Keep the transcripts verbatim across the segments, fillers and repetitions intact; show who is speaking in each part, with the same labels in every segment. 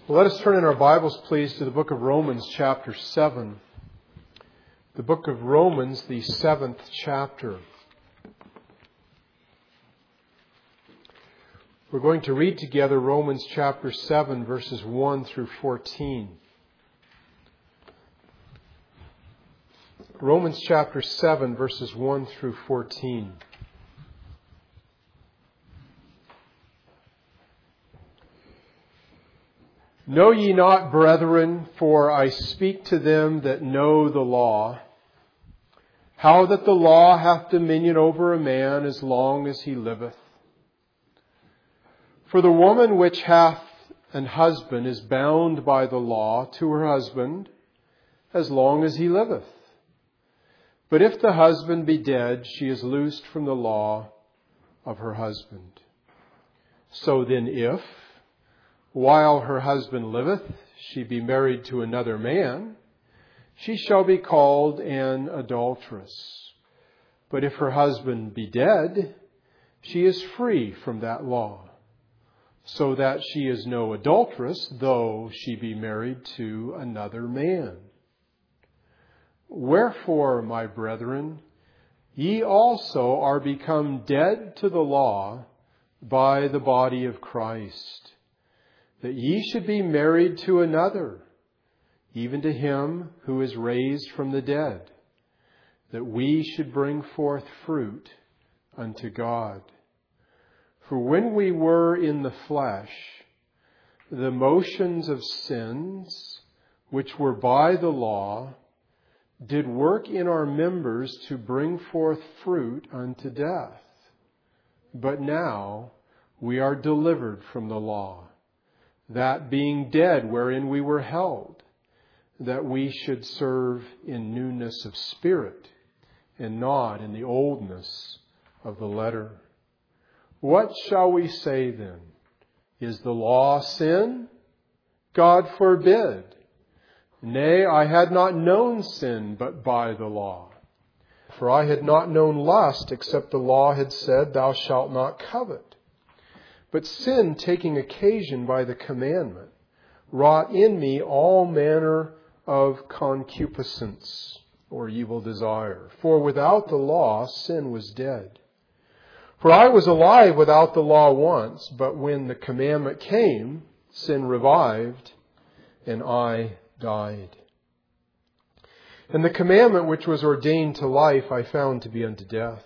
Speaker 1: Well, let us turn in our Bibles, please, to the book of Romans, chapter seven. The book of Romans, the seventh chapter. We're going to read together Romans chapter seven, verses one through fourteen. Romans chapter seven, verses one through fourteen. Know ye not, brethren, for I speak to them that know the law, how that the law hath dominion over a man as long as he liveth. For the woman which hath an husband is bound by the law to her husband as long as he liveth. But if the husband be dead, she is loosed from the law of her husband. So then if, while her husband liveth, she be married to another man, she shall be called an adulteress. But if her husband be dead, she is free from that law, so that she is no adulteress, though she be married to another man. Wherefore, my brethren, ye also are become dead to the law by the body of Christ, that ye should be married to another, even to him who is raised from the dead, that we should bring forth fruit unto God. For when we were in the flesh, the motions of sins, which were by the law, did work in our members to bring forth fruit unto death. But now we are delivered from the law, that being dead wherein we were held, that we should serve in newness of spirit, and not in the oldness of the letter. What shall we say then? Is the law sin? God forbid. Nay, I had not known sin but by the law. For I had not known lust, except the law had said, Thou shalt not covet. But sin, taking occasion by the commandment, wrought in me all manner of concupiscence, or evil desire. For without the law, sin was dead. For I was alive without the law once, but when the commandment came, sin revived, and I died. And the commandment which was ordained to life I found to be unto death.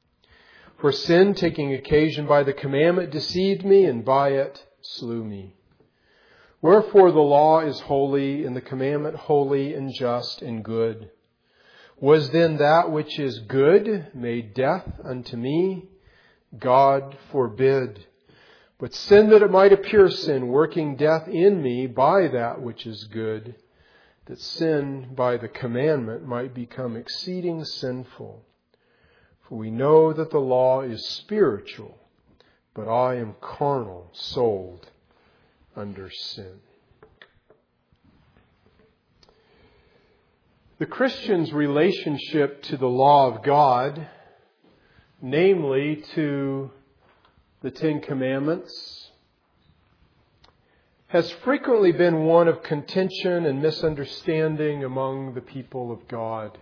Speaker 1: For sin, taking occasion by the commandment, deceived me, and by it slew me. Wherefore the law is holy, and the commandment holy and just and good. Was then that which is good made death unto me? God forbid. But sin, that it might appear sin, working death in me by that which is good, that sin by the commandment might become exceeding sinful. For we know that the law is spiritual, but I am carnal, sold under sin. The Christian's relationship to the law of God, namely to the Ten Commandments, has frequently been one of contention and misunderstanding among the people of God.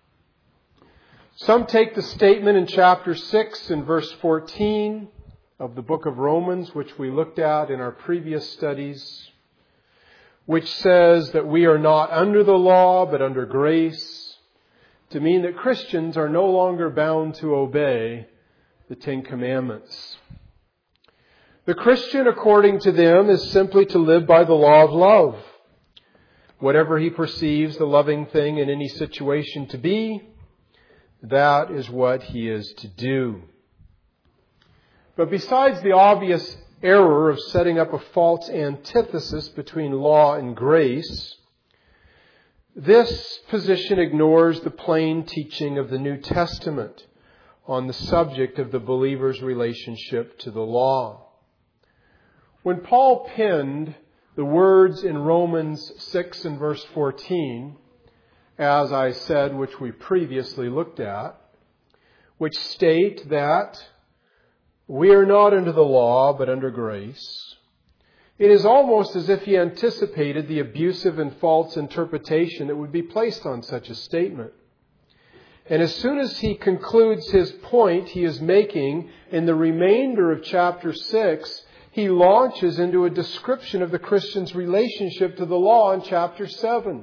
Speaker 1: Some take the statement in chapter six and verse fourteen of the book of Romans, which we looked at in our previous studies, which says that we are not under the law but under grace, to mean that Christians are no longer bound to obey the Ten Commandments. The Christian, according to them, is simply to live by the law of love. Whatever he perceives the loving thing in any situation to be, that is what he is to do. But besides the obvious error of setting up a false antithesis between law and grace, this position ignores the plain teaching of the New Testament on the subject of the believer's relationship to the law. When Paul penned the words in Romans six and verse fourteen, as I said, which we previously looked at, which state that we are not under the law but under grace, It is almost as if he anticipated the abusive and false interpretation that would be placed on such a statement. And as soon as he concludes his point he is making in the remainder of chapter six, he launches into a description of the Christian's relationship to the law in chapter seven.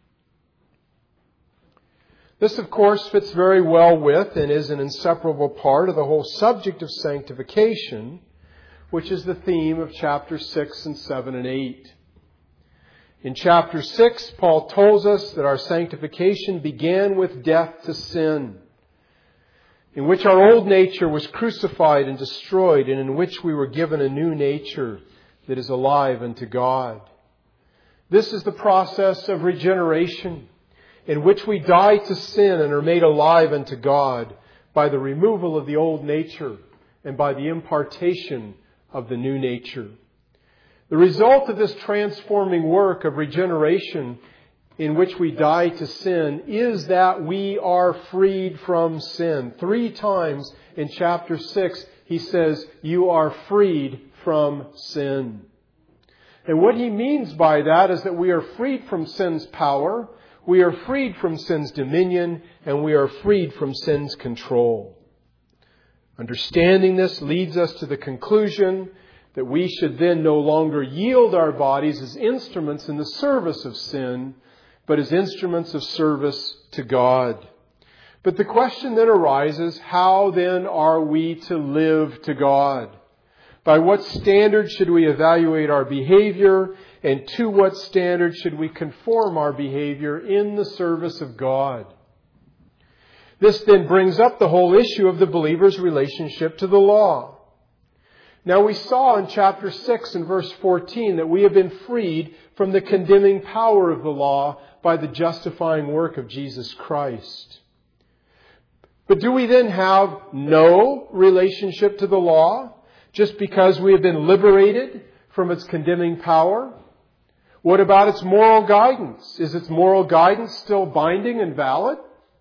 Speaker 1: This, of course, fits very well with and is an inseparable part of the whole subject of sanctification, which is the theme of chapters six and seven and eight. In chapter six, Paul tells us that our sanctification began with death to sin, in which our old nature was crucified and destroyed, and in which we were given a new nature that is alive unto God. This is the process of regeneration, in which we die to sin and are made alive unto God by the removal of the old nature and by the impartation of the new nature. The result of this transforming work of regeneration in which we die to sin is that we are freed from sin. Three times in chapter six, he says, you are freed from sin. And what he means by that is that we are freed from sin's power, we are freed from sin's dominion, and we are freed from sin's control. Understanding this leads us to the conclusion that we should then no longer yield our bodies as instruments in the service of sin, but as instruments of service to God. But the question then arises, how then are we to live to God? By what standard should we evaluate our behavior, and to what standard should we conform our behavior in the service of God? This then brings up the whole issue of the believer's relationship to the law. Now we saw in chapter six and verse fourteen that we have been freed from the condemning power of the law by the justifying work of Jesus Christ. But do we then have no relationship to the law just because we have been liberated from its condemning power? What about its moral guidance? Is its moral guidance still binding and valid?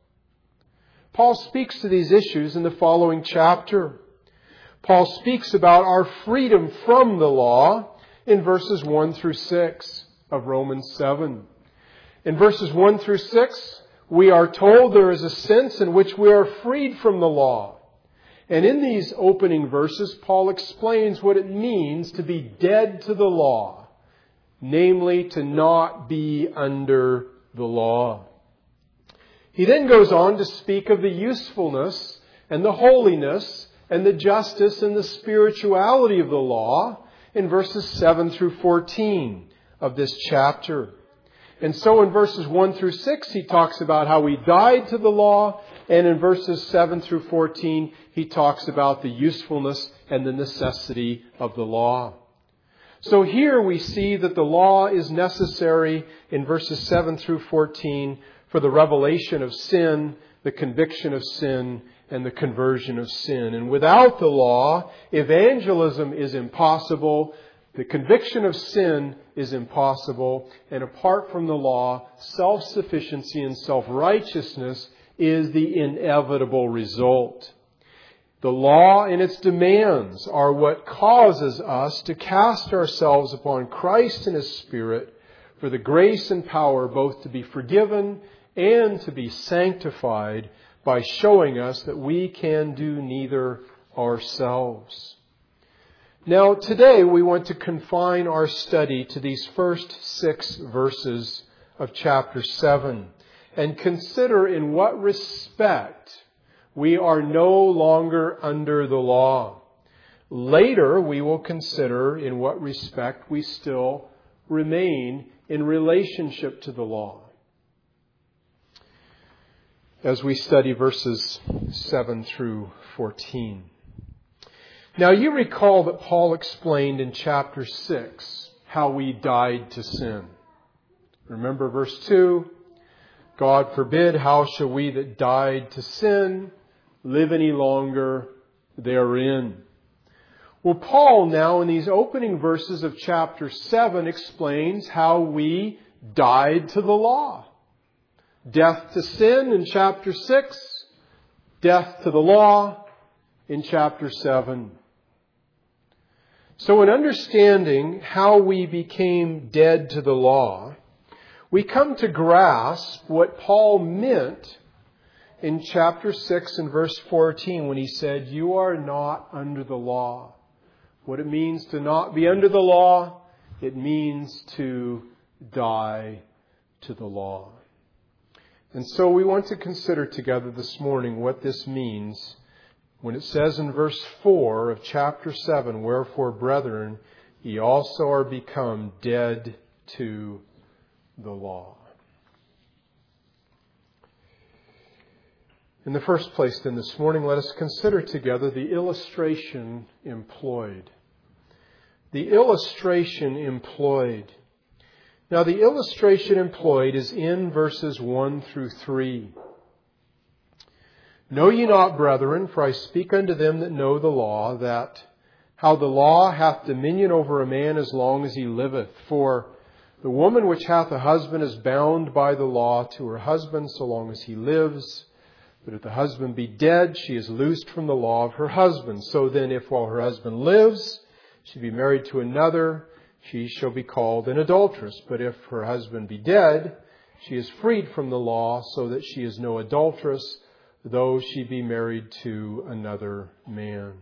Speaker 1: Paul speaks to these issues in the following chapter. Paul speaks about our freedom from the law in verses one through six of Romans seven. In verses one through six, we are told there is a sense in which we are freed from the law. And in these opening verses, Paul explains what it means to be dead to the law, namely to not be under the law. He then goes on to speak of the usefulness and the holiness and the justice and the spirituality of the law in verses seven through fourteen of this chapter. And so in verses one through six, he talks about how we died to the law. And in verses seven through fourteen, he talks about the usefulness and the necessity of the law. So here we see that the law is necessary in verses seven through fourteen for the revelation of sin, the conviction of sin, and the conversion of sin. And without the law, evangelism is impossible. The conviction of sin is impossible. And apart from the law, self-sufficiency and self-righteousness is the inevitable result. The law and its demands are what causes us to cast ourselves upon Christ and His Spirit for the grace and power both to be forgiven and to be sanctified by showing us that we can do neither ourselves. Now, today we want to confine our study to these first six verses of chapter seven and consider in what respect we are no longer under the law. Later, we will consider in what respect we still remain in relationship to the law, as we study verses seven through fourteen. Now, you recall that Paul explained in chapter six how we died to sin. Remember verse two? God forbid, how shall we that died to sin live any longer therein? Well, Paul now in these opening verses of chapter seven explains how we died to the law. Death to sin in chapter six, death to the law in chapter seven. So in understanding how we became dead to the law, we come to grasp what Paul meant in chapter six and verse fourteen when he said, "You are not under the law." What it means to not be under the law, it means to die to the law. And so we want to consider together this morning what this means when it says in verse four of chapter seven, "Wherefore, brethren, ye also are become dead to the law." In the first place, then, this morning, let us consider together the illustration employed. The illustration employed. Now, the illustration employed is in verses one through three. "Know ye not, brethren, for I speak unto them that know the law, that how the law hath dominion over a man as long as he liveth. For the woman which hath a husband is bound by the law to her husband so long as he lives. But if the husband be dead, she is loosed from the law of her husband. So then, if while her husband lives, she be married to another, she shall be called an adulteress. But if her husband be dead, she is freed from the law, so that she is no adulteress, though she be married to another man."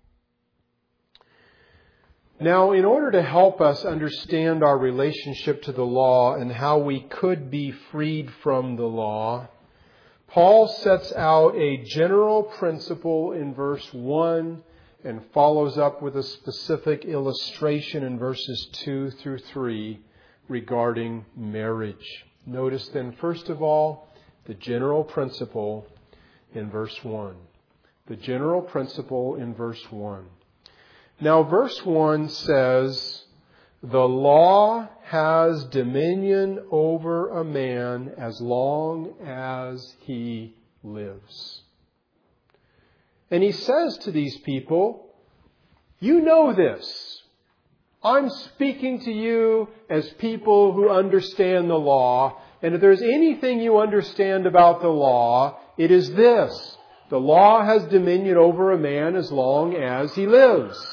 Speaker 1: Now, in order to help us understand our relationship to the law and how we could be freed from the law, Paul sets out a general principle in verse one and follows up with a specific illustration in verses two through three regarding marriage. Notice then, first of all, the general principle in verse one. The general principle in verse one. Now, verse one says, "The law has dominion over a man as long as he lives." And he says to these people, you know this. I'm speaking to you as people who understand the law. And if there's anything you understand about the law, it is this. The law has dominion over a man as long as he lives.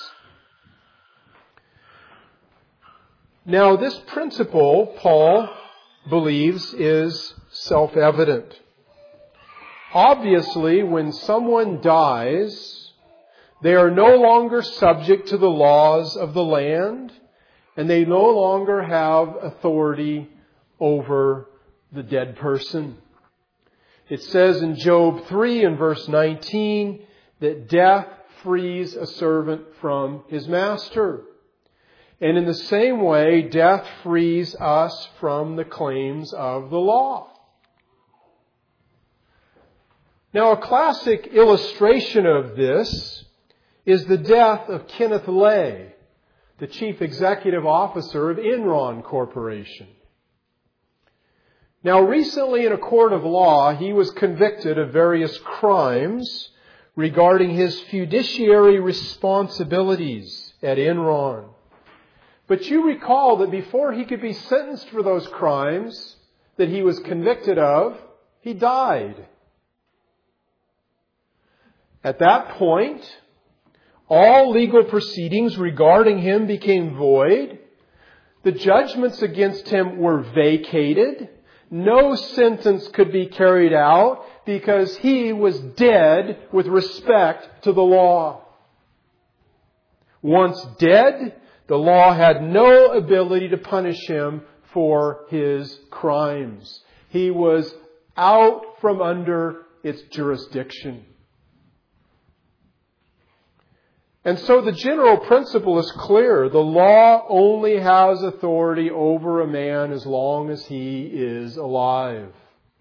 Speaker 1: Now, this principle, Paul believes, is self-evident. Obviously, when someone dies, they are no longer subject to the laws of the land, and they no longer have authority over the dead person. It says in Job three and verse nineteen that death frees a servant from his master. And in the same way, death frees us from the claims of the law. Now, a classic illustration of this is the death of Kenneth Lay, the chief executive officer of Enron Corporation. Now, recently in a court of law, he was convicted of various crimes regarding his fiduciary responsibilities at Enron. But you recall that before he could be sentenced for those crimes that he was convicted of, he died. At that point, all legal proceedings regarding him became void. The judgments against him were vacated. No sentence could be carried out because he was dead with respect to the law. Once dead, the law had no ability to punish him for his crimes. He was out from under its jurisdiction. And so the general principle is clear. The law only has authority over a man as long as he is alive.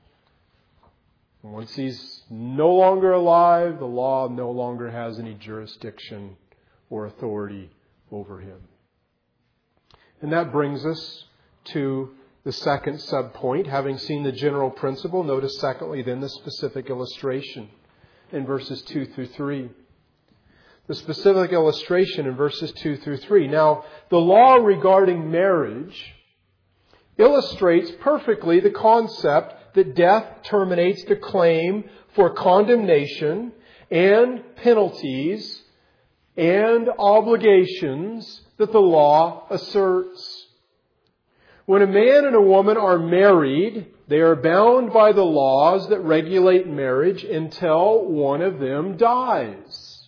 Speaker 1: Once he's no longer alive, the law no longer has any jurisdiction or authority over him. And that brings us to the second subpoint. Having seen the general principle, notice secondly then the specific illustration in verses two through three. The specific illustration in verses two through three. Now, the law regarding marriage illustrates perfectly the concept that death terminates the claim for condemnation and penalties and obligations that the law asserts. When a man and a woman are married, they are bound by the laws that regulate marriage until one of them dies.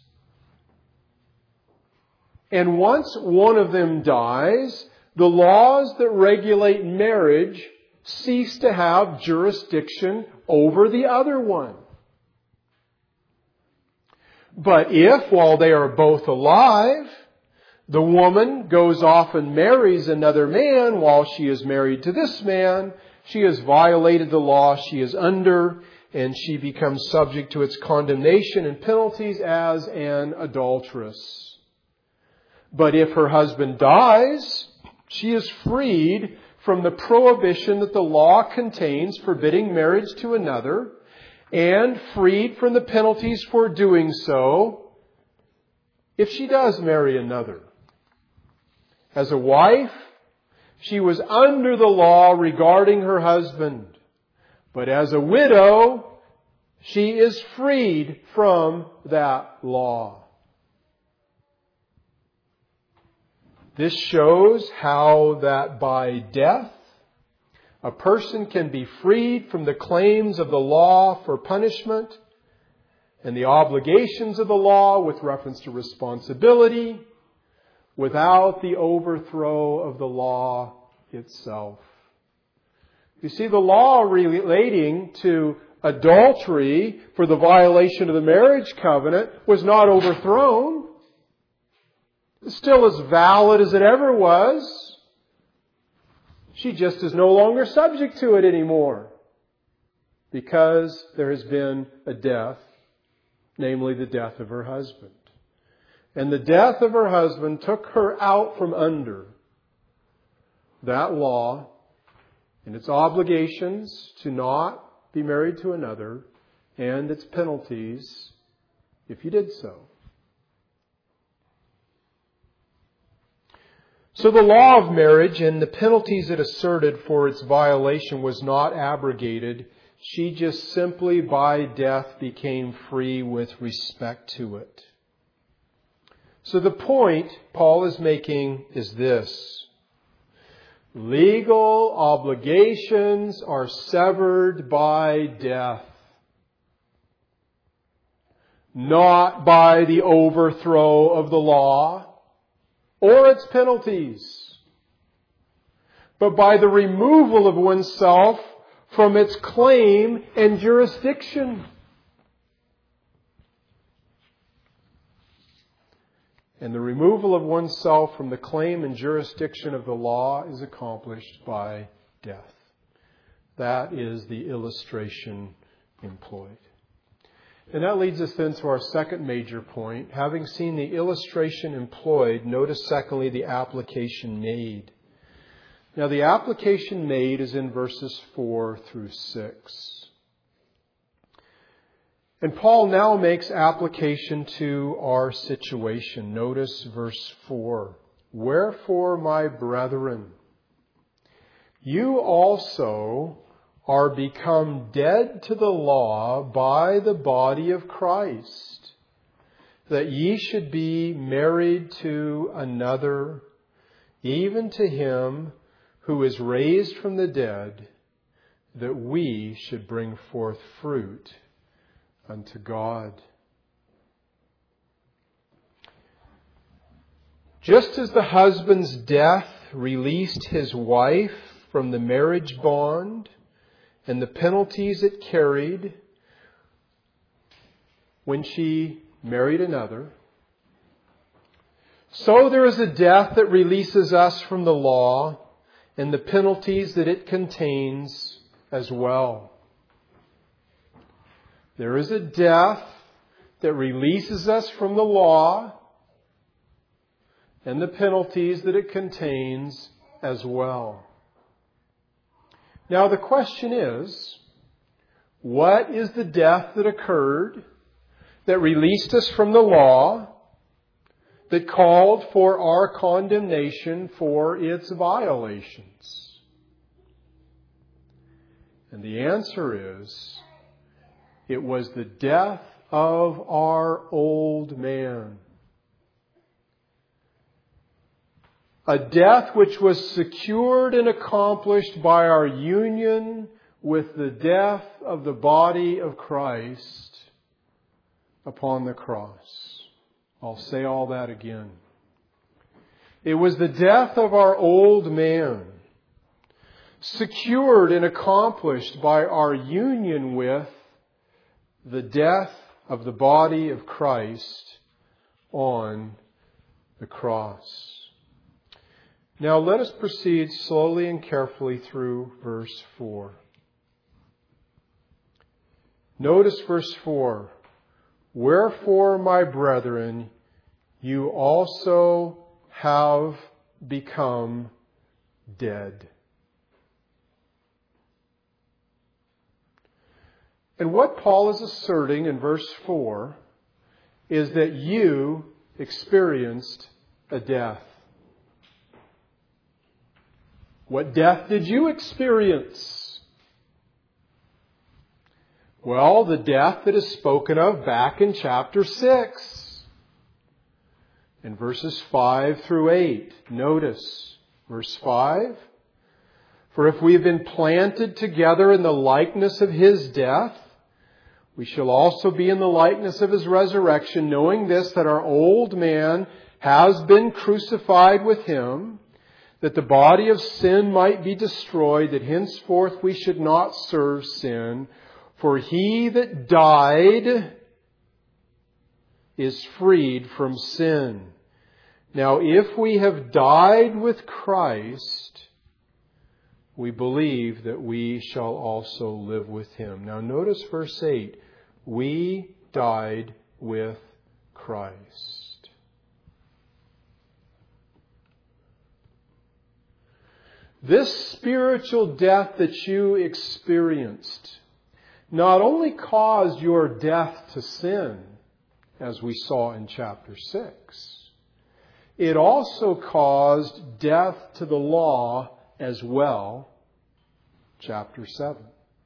Speaker 1: And once one of them dies, the laws that regulate marriage cease to have jurisdiction over the other one. But if, while they are both alive, the woman goes off and marries another man while she is married to this man, she has violated the law she is under, and she becomes subject to its condemnation and penalties as an adulteress. But if her husband dies, she is freed from the prohibition that the law contains forbidding marriage to another, and freed from the penalties for doing so if she does marry another. As a wife, she was under the law regarding her husband. But as a widow, she is freed from that law. This shows how that by death, a person can be freed from the claims of the law for punishment and the obligations of the law with reference to responsibility without the overthrow of the law itself. You see, the law relating to adultery for the violation of the marriage covenant was not overthrown. It's still as valid as it ever was. She just is no longer subject to it anymore because there has been a death, namely the death of her husband. And the death of her husband took her out from under that law and its obligations to not be married to another and its penalties if you did so. So the law of marriage and the penalties it asserted for its violation was not abrogated. She just simply by death became free with respect to it. So the point Paul is making is this. Legal obligations are severed by death, not by the overthrow of the law or its penalties, but by the removal of oneself from its claim and jurisdiction. And the removal of oneself from the claim and jurisdiction of the law is accomplished by death. That is the illustration employed. And that leads us then to our second major point. Having seen the illustration employed, notice secondly the application made. Now the application made is in verses four through six. And Paul now makes application to our situation. Notice verse four. Wherefore, my brethren, you also are become dead to the law by the body of Christ, that ye should be married to another, even to him who is raised from the dead, that we should bring forth fruit unto God. Just as the husband's death released his wife from the marriage bond and the penalties it carried when she married another, so there is a death that releases us from the law and the penalties that it contains as well. There is a death that releases us from the law and the penalties that it contains as well. Now the question is, what is the death that occurred that released us from the law, that called for our condemnation for its violations? And the answer is, it was the death of our old man. A death which was secured and accomplished by our union with the death of the body of Christ upon the cross. I'll say all that again. It was the death of our old man, secured and accomplished by our union with the death of the body of Christ on the cross. Now let us proceed slowly and carefully through verse four. Notice verse four. Wherefore, my brethren, you also have become dead. And what Paul is asserting in verse four is that you experienced a death. What death did you experience? Well, the death that is spoken of back in chapter six. In verses five through eight. Notice verse five. For if we have been planted together in the likeness of His death, we shall also be in the likeness of His resurrection, knowing this, that our old man has been crucified with Him, that the body of sin might be destroyed, that henceforth we should not serve sin. For he that died is freed from sin. Now, if we have died with Christ, we believe that we shall also live with Him. Now, notice verse eight. We died with Christ. This spiritual death that you experienced not only caused your death to sin, as we saw in chapter six, it also caused death to the law as well, chapter seven.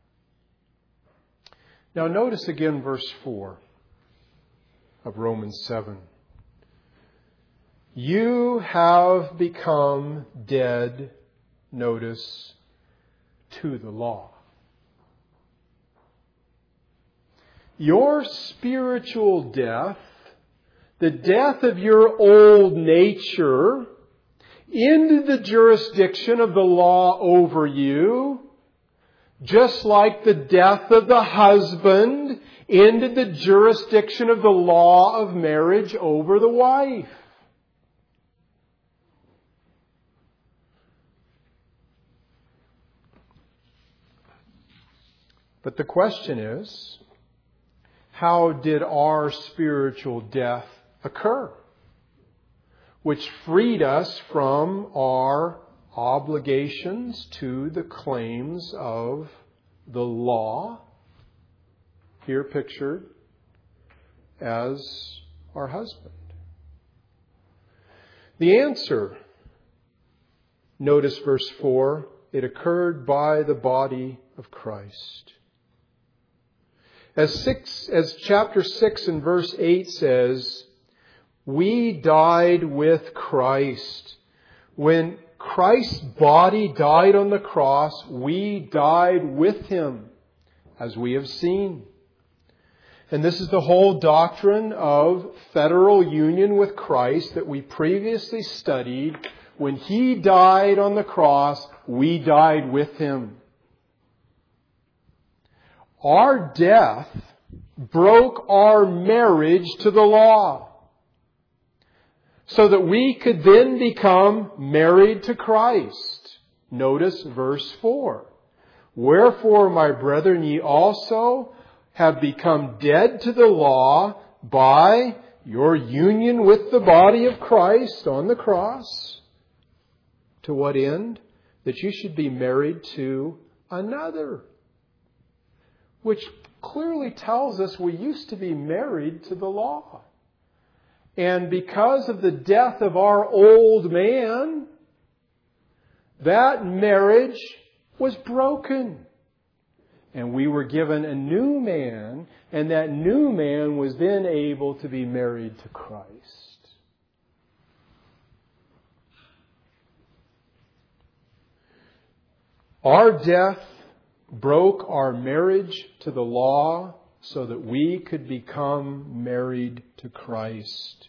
Speaker 1: Now notice again verse four of Romans seven. You have become dead, notice, to the law. Your spiritual death, the death of your old nature, into the jurisdiction of the law over you, just like the death of the husband into the jurisdiction of the law of marriage over the wife. But the question is, how did our spiritual death occur, which freed us from our obligations to the claims of the law, here pictured as our husband? The answer, notice verse four, it occurred by the body of Christ. As six, as chapter six and verse eight says, we died with Christ. When Christ's body died on the cross, we died with Him, as we have seen. And this is the whole doctrine of federal union with Christ that we previously studied. When He died on the cross, we died with Him. Our death broke our marriage to the law, so that we could then become married to Christ. Notice verse four. Wherefore, my brethren, ye also have become dead to the law by your union with the body of Christ on the cross. To what end? That you should be married to another. Which clearly tells us we used to be married to the law. And because of the death of our old man, that marriage was broken. And we were given a new man, and that new man was then able to be married to Christ. Our death broke our marriage to the law so that we could become married to Christ.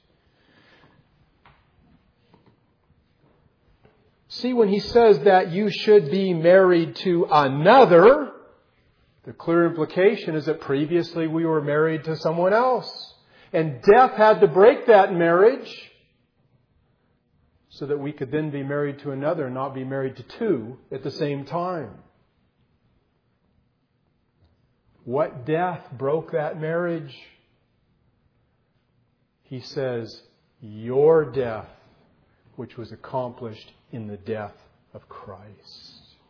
Speaker 1: See, when he says that you should be married to another, the clear implication is that previously we were married to someone else. And death had to break that marriage so that we could then be married to another and not be married to two at the same time. What death broke that marriage? He says, your death, which was accomplished in the death of Christ.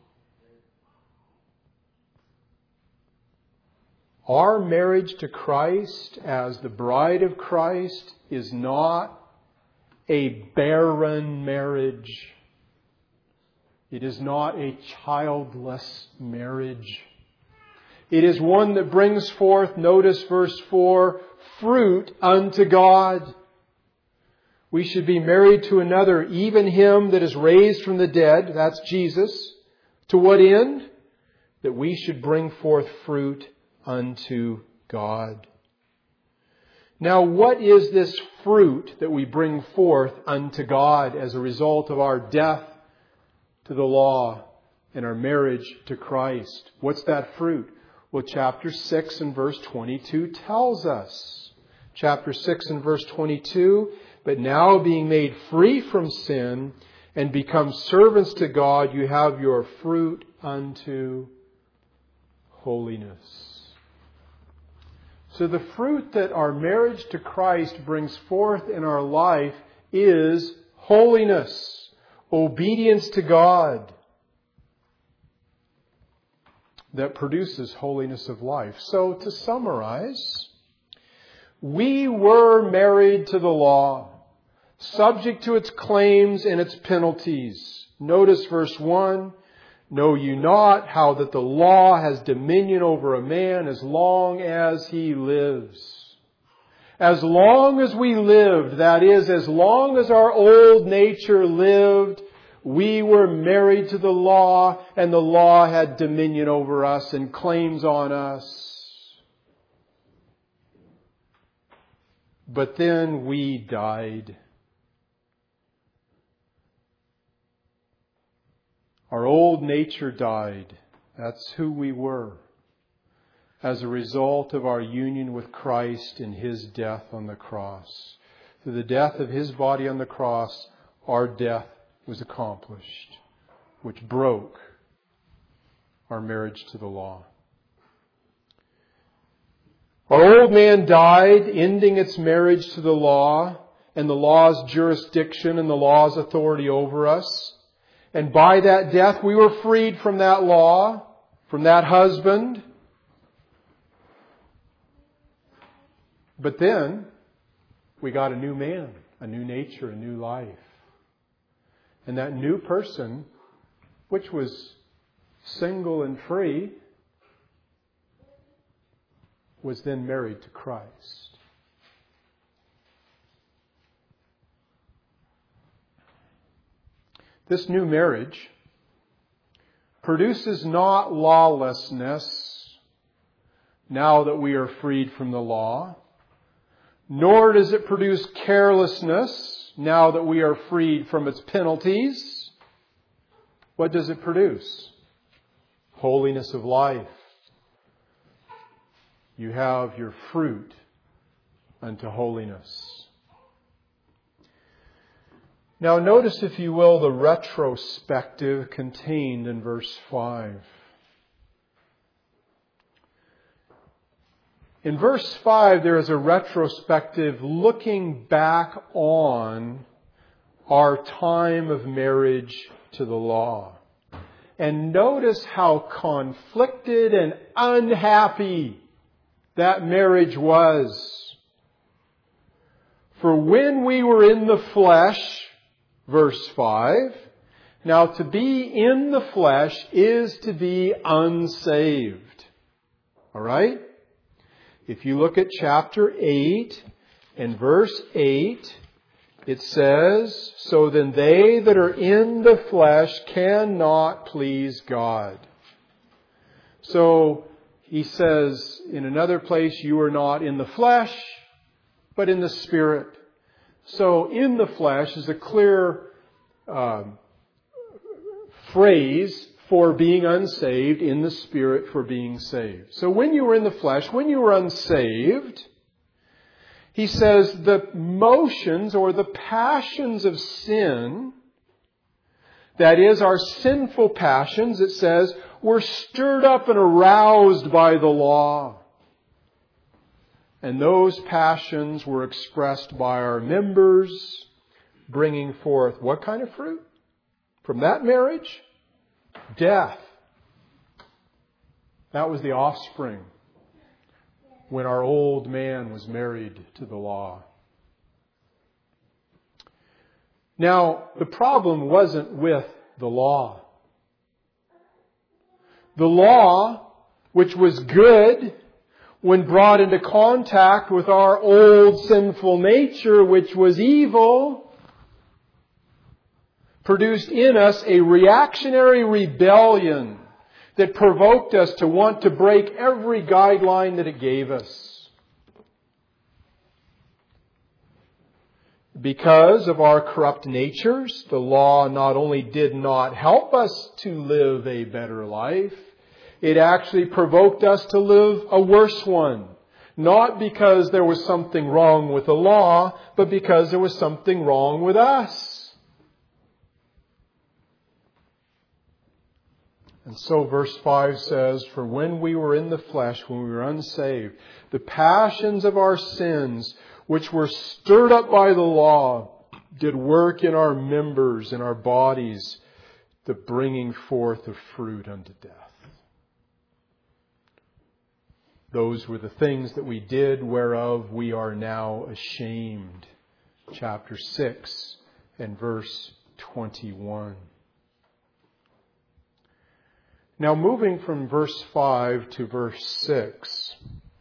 Speaker 1: Our marriage to Christ as the bride of Christ is not a barren marriage. It is not a childless marriage. It is one that brings forth, notice verse four, fruit unto God. We should be married to another, even him that is raised from the dead, that's Jesus. To what end? That we should bring forth fruit unto God. Now, what is this fruit that we bring forth unto God as a result of our death to the law and our marriage to Christ? What's that fruit? Well, chapter six and verse twenty-two tells us. Chapter six and verse twenty-two, but now being made free from sin and become servants to God, you have your fruit unto holiness. So the fruit that our marriage to Christ brings forth in our life is holiness, obedience to God, that produces holiness of life. So to summarize, we were married to the law, subject to its claims and its penalties. Notice verse one, know you not how that the law has dominion over a man as long as he lives. As long as we lived, that is, as long as our old nature lived, we were married to the law, and the law had dominion over us and claims on us. But then we died. Our old nature died. That's who we were. As a result of our union with Christ in His death on the cross. Through the death of His body on the cross, our death was accomplished, which broke our marriage to the law. Our old man died, ending its marriage to the law and the law's jurisdiction and the law's authority over us. And by that death, we were freed from that law, from that husband. But then, we got a new man, a new nature, a new life. And that new person, which was single and free, was then married to Christ. This new marriage produces not lawlessness now that we are freed from the law, nor does it produce carelessness now that we are freed from its penalties. What does it produce? Holiness of life. You have your fruit unto holiness. Now notice, if you will, the retrospective contained in verse five. In verse five, there is a retrospective looking back on our time of marriage to the law. And notice how conflicted and unhappy that marriage was. For when we were in the flesh, verse five, now to be in the flesh is to be unsaved. All right? If you look at chapter eight and verse eight, it says, so then they that are in the flesh cannot please God. So he says in another place, you are not in the flesh, but in the Spirit. So in the flesh is a clear um, phrase for being unsaved, in the Spirit for being saved. So when you were in the flesh, when you were unsaved, he says the motions or the passions of sin, that is our sinful passions, it says, were stirred up and aroused by the law. And those passions were expressed by our members, bringing forth what kind of fruit? From that marriage? Death. That was the offspring when our old man was married to the law. Now, the problem wasn't with the law. The law, which was good when brought into contact with our old sinful nature, which was evil, produced in us a reactionary rebellion that provoked us to want to break every guideline that it gave us. Because of our corrupt natures, the law not only did not help us to live a better life, it actually provoked us to live a worse one. Not because there was something wrong with the law, but because there was something wrong with us. And so verse five says, for when we were in the flesh, when we were unsaved, the passions of our sins, which were stirred up by the law, did work in our members, in our bodies, the bringing forth of fruit unto death. Those were the things that we did whereof we are now ashamed. Chapter six and verse twenty-one. Now moving from verse five to verse six,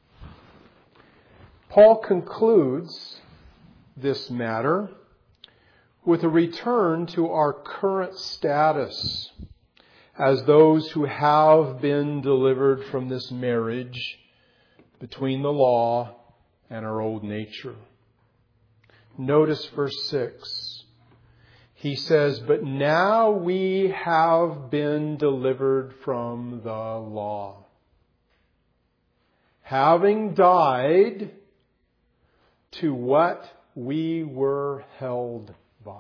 Speaker 1: Paul concludes this matter with a return to our current status as those who have been delivered from this marriage between the law and our old nature. Notice verse six. He says, but now we have been delivered from the law, having died to what we were held by.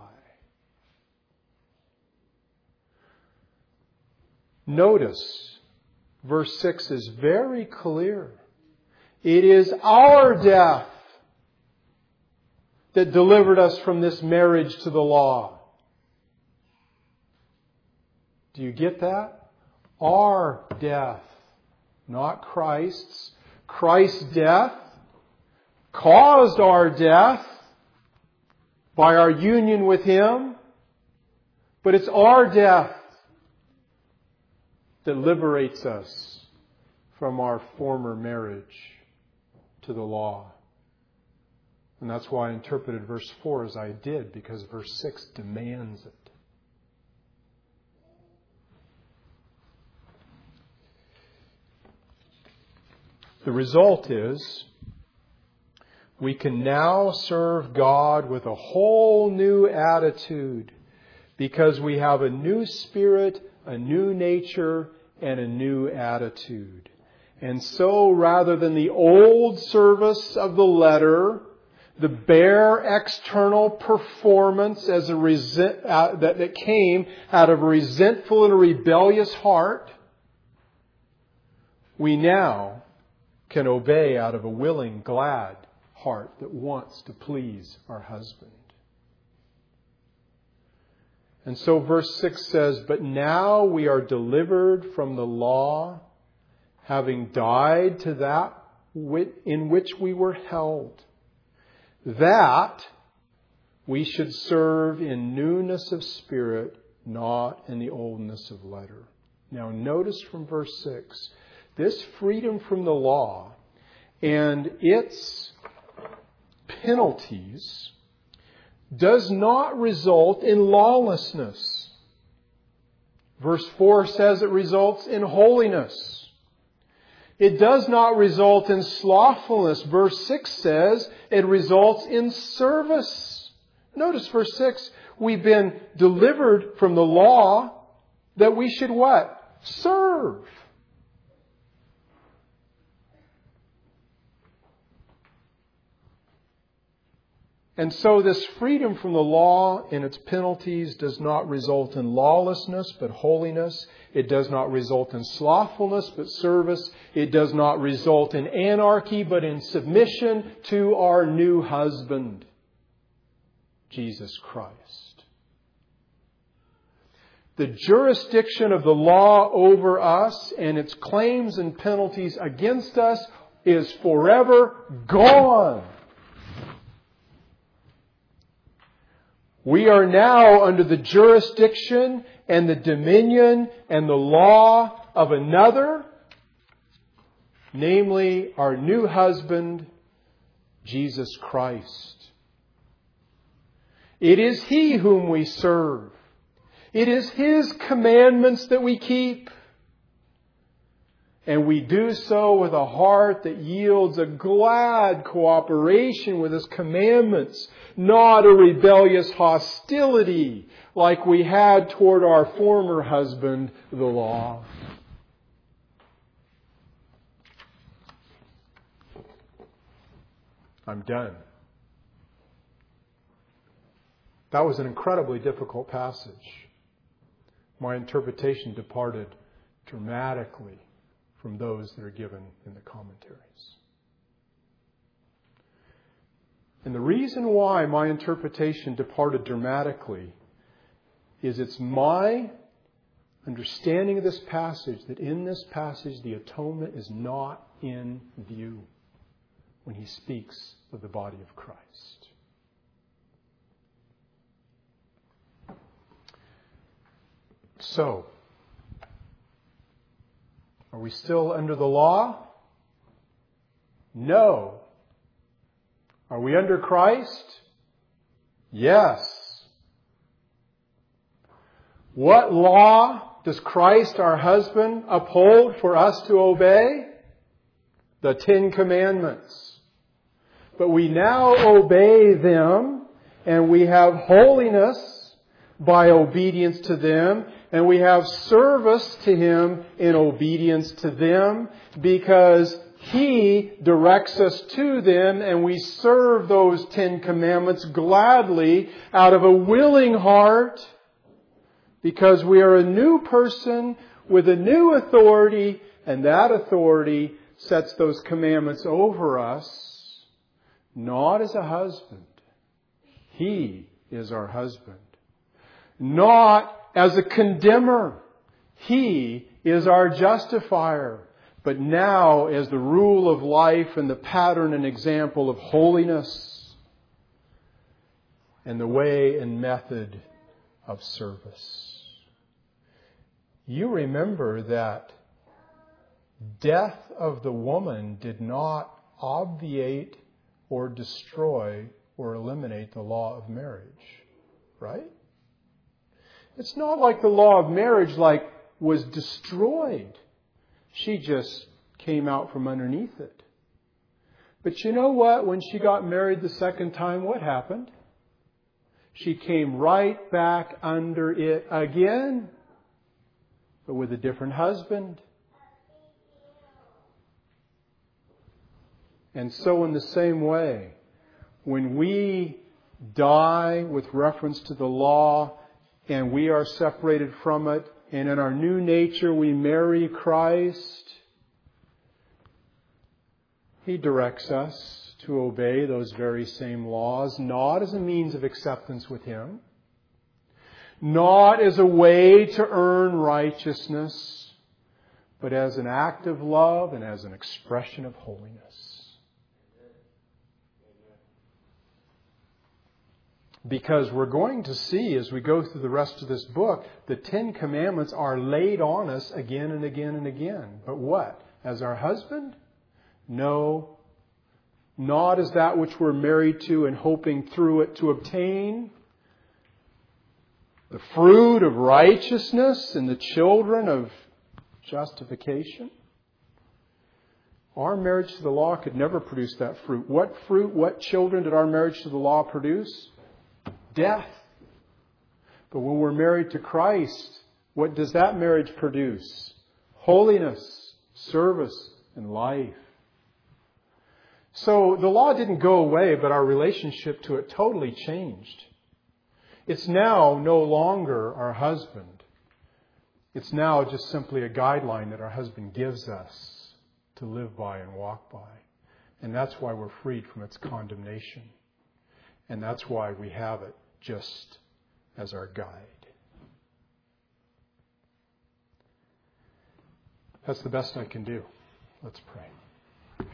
Speaker 1: Notice, verse six is very clear. It is our death that delivered us from this marriage to the law. Do you get that? Our death, not Christ's. Christ's death caused our death by our union with Him, but it's our death that liberates us from our former marriage to the law. And that's why I interpreted verse four as I did, because verse six demands it. The result is we can now serve God with a whole new attitude because we have a new spirit, a new nature, and a new attitude. And so rather than the old service of the letter, the bare external performance as a resent, uh, that, that came out of a resentful and a rebellious heart, we now can obey out of a willing, glad heart that wants to please our husband. And so verse six says, but now we are delivered from the law, having died to that in which we were held, that we should serve in newness of spirit, not in the oldness of letter. Now notice from verse six, this freedom from the law and its penalties does not result in lawlessness. Verse four says it results in holiness. It does not result in slothfulness. Verse six says it results in service. Notice verse six, we've been delivered from the law that we should what? Serve. And so this freedom from the law and its penalties does not result in lawlessness, but holiness. It does not result in slothfulness, but service. It does not result in anarchy, but in submission to our new husband, Jesus Christ. The jurisdiction of the law over us and its claims and penalties against us is forever gone. We are now under the jurisdiction and the dominion and the law of another, namely our new husband, Jesus Christ. It is He whom we serve. It is His commandments that we keep. And we do so with a heart that yields a glad cooperation with His commandments, not a rebellious hostility like we had toward our former husband, the law. I'm done. That was an incredibly difficult passage. My interpretation departed dramatically from those that are given in the commentaries. And the reason why my interpretation departed dramatically is it's my understanding of this passage that in this passage the atonement is not in view when he speaks of the body of Christ. So, are we still under the law? No. Are we under Christ? Yes. What law does Christ, our husband, uphold for us to obey? The Ten Commandments. But we now obey them, and we have holiness by obedience to them, and we have service to Him in obedience to them, because He directs us to them, and we serve those Ten Commandments gladly out of a willing heart, because we are a new person with a new authority, and that authority sets those commandments over us, not as a husband. He is our husband. Not as a condemner. He is our justifier. But now as the rule of life and the pattern and example of holiness and the way and method of service. You remember that death of the woman did not obviate or destroy or eliminate the law of marriage, right? It's not like the law of marriage like was destroyed. She just came out from underneath it. But you know what? When she got married the second time, what happened? She came right back under it again, but with a different husband. And so in the same way, when we die with reference to the law and we are separated from it, and in our new nature we marry Christ, He directs us to obey those very same laws, not as a means of acceptance with Him, not as a way to earn righteousness, but as an act of love and as an expression of holiness. Because we're going to see as we go through the rest of this book, the Ten Commandments are laid on us again and again and again. But what? As our husband? No, not as that which we're married to and hoping through it to obtain the fruit of righteousness and the children of justification. Our marriage to the law could never produce that fruit. What fruit, what children did our marriage to the law produce? Death. But when we're married to Christ, what does that marriage produce? Holiness, service, and life. So the law didn't go away, but our relationship to it totally changed. It's now no longer our husband. It's now just simply a guideline that our husband gives us to live by and walk by. And that's why we're freed from its condemnation. And that's why we have it just as our guide. That's the best I can do. Let's pray.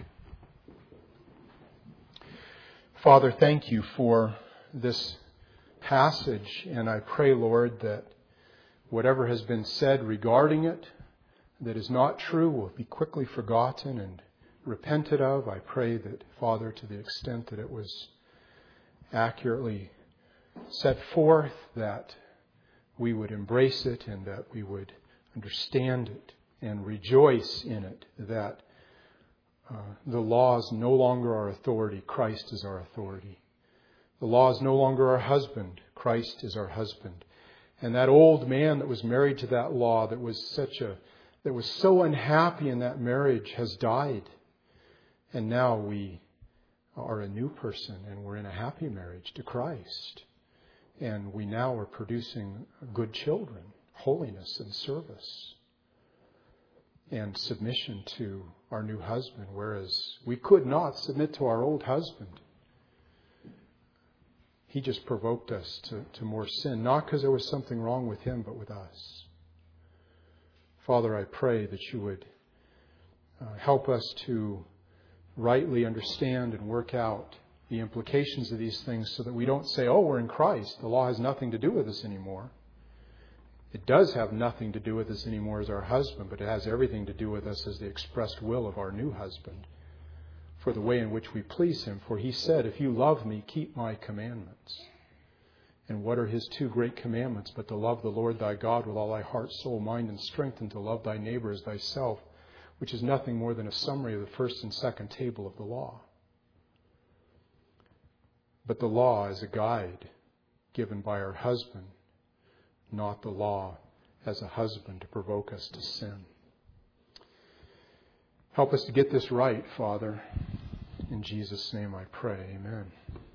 Speaker 1: Father, thank you for this passage, and I pray, Lord, that whatever has been said regarding it that is not true will be quickly forgotten and repented of. I pray that, Father, to the extent that it was accurately set forth, that we would embrace it and that we would understand it and rejoice in it, that uh, the law is no longer our authority. Christ is our authority. The law is no longer our husband. Christ is our husband. And that old man that was married to that law, that was such a, that was so unhappy in that marriage, has died. And now we are a new person and we're in a happy marriage to Christ. And we now are producing good children, holiness and service and submission to our new husband, whereas we could not submit to our old husband. He just provoked us to, to more sin, not because there was something wrong with him, but with us. Father, I pray that you would uh, help us to rightly understand and work out the implications of these things so that we don't say, oh, we're in Christ. The law has nothing to do with us anymore. It does have nothing to do with us anymore as our husband, but it has everything to do with us as the expressed will of our new husband, for the way in which we please him. For he said, if you love me, keep my commandments. And what are his two great commandments but to love the Lord thy God with all thy heart, soul, mind, and strength, and to love thy neighbor as thyself, which is nothing more than a summary of the first and second table of the law. But the law is a guide given by our husband, not the law as a husband to provoke us to sin. Help us to get this right, Father. In Jesus' name I pray. Amen.